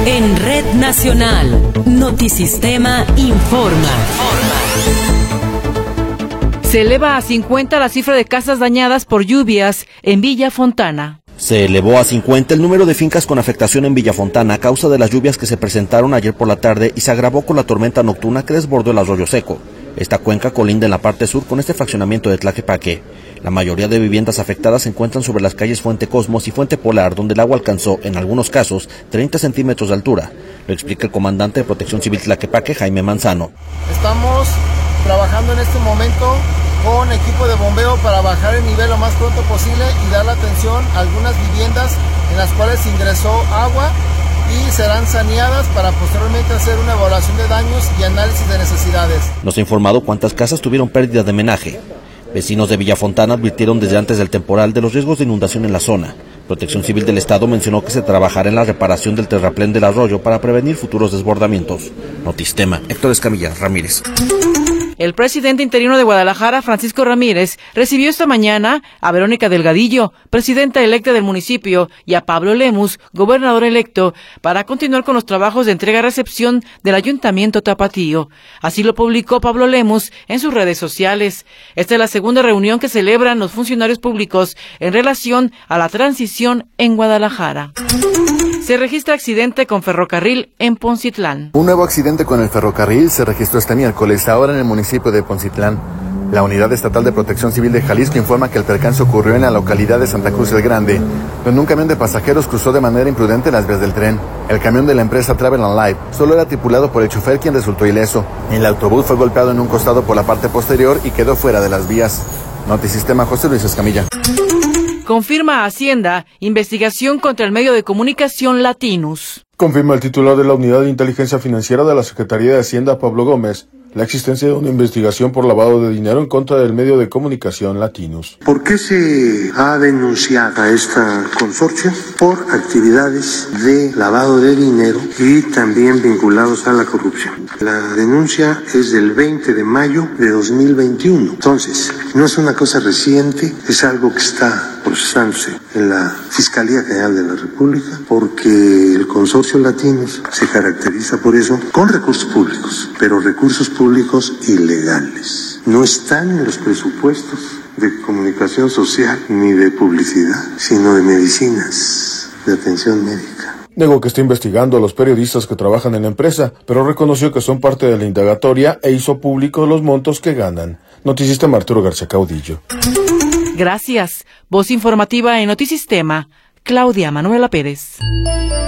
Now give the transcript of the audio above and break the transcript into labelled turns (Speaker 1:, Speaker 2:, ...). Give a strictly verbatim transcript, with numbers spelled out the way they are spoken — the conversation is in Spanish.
Speaker 1: En Red Nacional, Notisistema informa.
Speaker 2: Se eleva a cincuenta la cifra de casas dañadas por lluvias en Villa Fontana.
Speaker 3: Se elevó a cincuenta el número de fincas con afectación en Villa Fontana a causa de las lluvias que se presentaron ayer por la tarde y se agravó con la tormenta nocturna que desbordó el arroyo seco. Esta cuenca colinda en la parte sur con este fraccionamiento de Tlaquepaque. La mayoría de viviendas afectadas se encuentran sobre las calles Fuente Cosmos y Fuente Polar, donde el agua alcanzó, en algunos casos, treinta centímetros de altura. Lo explica el comandante de Protección Civil Tlaquepaque, Jaime Manzano.
Speaker 4: Estamos trabajando en este momento con equipo de bombeo para bajar el nivel lo más pronto posible y dar la atención a algunas viviendas en las cuales ingresó agua y serán saneadas para posteriormente hacer una evaluación de daños y análisis de necesidades.
Speaker 3: Nos ha informado cuántas casas tuvieron pérdida de menaje. Vecinos de Villa Fontana advirtieron desde antes del temporal de los riesgos de inundación en la zona. Protección Civil del Estado mencionó que se trabajará en la reparación del terraplén del arroyo para prevenir futuros desbordamientos. Notisistema, Héctor Escamilla Ramírez.
Speaker 2: El presidente interino de Guadalajara, Francisco Ramírez, recibió esta mañana a Verónica Delgadillo, presidenta electa del municipio, y a Pablo Lemus, gobernador electo, para continuar con los trabajos de entrega-recepción del Ayuntamiento Tapatío. Así lo publicó Pablo Lemus en sus redes sociales. Esta es la segunda reunión que celebran los funcionarios públicos en relación a la transición en Guadalajara. Se registra accidente con ferrocarril en Poncitlán.
Speaker 5: Un nuevo accidente con el ferrocarril se registró este miércoles, ahora en el municipio de Poncitlán. La Unidad Estatal de Protección Civil de Jalisco informa que el percance ocurrió en la localidad de Santa Cruz el Grande, donde un camión de pasajeros cruzó de manera imprudente las vías del tren. El camión de la empresa Travel and Life solo era tripulado por el chofer, quien resultó ileso. El autobús fue golpeado en un costado por la parte posterior y quedó fuera de las vías. Notisistema, José Luis Escamilla.
Speaker 2: Confirma Hacienda investigación contra el medio de comunicación Latinus.
Speaker 6: Confirma el titular de la Unidad de Inteligencia Financiera de la Secretaría de Hacienda, Pablo Gómez, la existencia de una investigación por lavado de dinero en contra del medio de comunicación Latinus.
Speaker 7: ¿Por qué se ha denunciado a esta consorcio? Por actividades de lavado de dinero y también vinculados a la corrupción. La denuncia es del veinte de mayo de dos mil veintiuno. Entonces, no es una cosa reciente, es algo que está procesándose en la Fiscalía General de la República, porque el consorcio Latinus se caracteriza por eso con recursos públicos, pero recursos públicos ilegales. No están en los presupuestos de comunicación social ni de publicidad, sino de medicinas, de atención médica.
Speaker 6: Negó que está investigando a los periodistas que trabajan en la empresa, pero reconoció que son parte de la indagatoria e hizo público los montos que ganan. Notisistema, Arturo García Caudillo.
Speaker 2: Gracias. Voz informativa en Notisistema, Claudia Manuela Pérez.